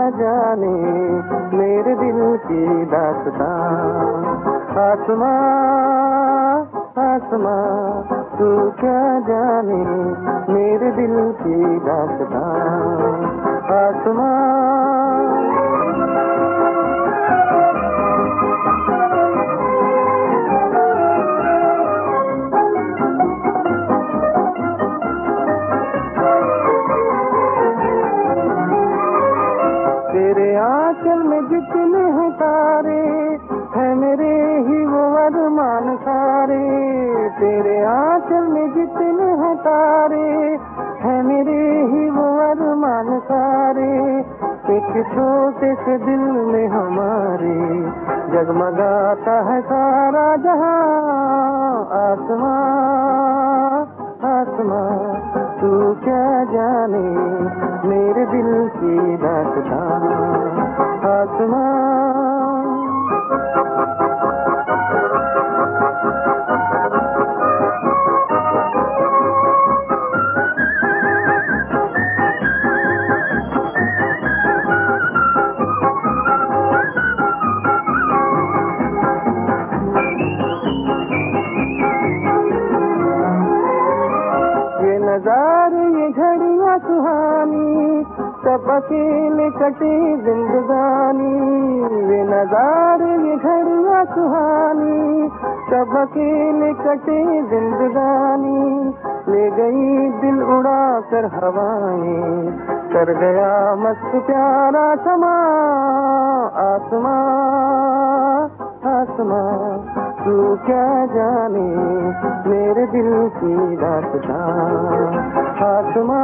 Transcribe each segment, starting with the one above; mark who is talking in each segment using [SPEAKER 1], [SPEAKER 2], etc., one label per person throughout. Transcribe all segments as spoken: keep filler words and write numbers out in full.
[SPEAKER 1] जाने मेरे दिल की दास्तां। आसमां आसमां तू क्या जाने मेरे दिल की दास्तां। आसमां तेरे आंचल में जितने हैं तारे हैं मेरे ही वो अरमान सारे। तेरे आंचल में जितने हैं तारे हैं मेरे ही वो अरमान सारे। एक छोटे से दिल में हमारे जगमगाता है सारा जहां। आसमां आसमां तू क्या जाने मेरे दिल की दास्तां। आसमां ये नजारे ये घड़ियां सुहानी सब अकेले कटे जिंदगानी। ये नजारे ये घड़ियां सुहानी सब अकेले कटे जिंदगानी। ले गई दिल उड़ा कर हवाएं कर गया मस्त प्यारा समा। आसमां आसमां तू क्या जाने मेरे दिल की दास्तां। आसमां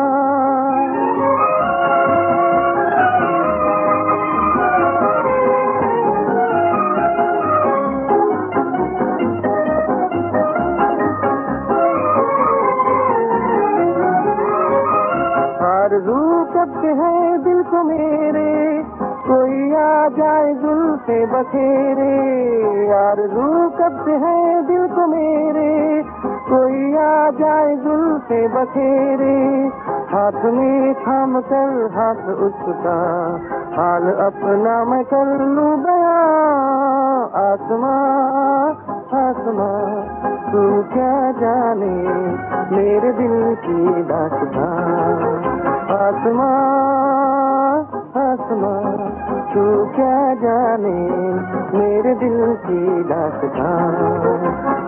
[SPEAKER 1] आरज़ू करते हैं दिल को मेरे कोई आ जाए जुल्फ़े बखेरे। आरज़ू करते हैं दिल को मेरे कोई आ जाए जुल्फ़े बखेरे। हाथ में थाम कर हाथ उसका हाल अपना मैं कर लूं बयां। आसमां आसमां तू क्या जाने मेरे दिल की दास्तां। आसमां आसमां तू क्या जाने मेरे दिल की दास्तां।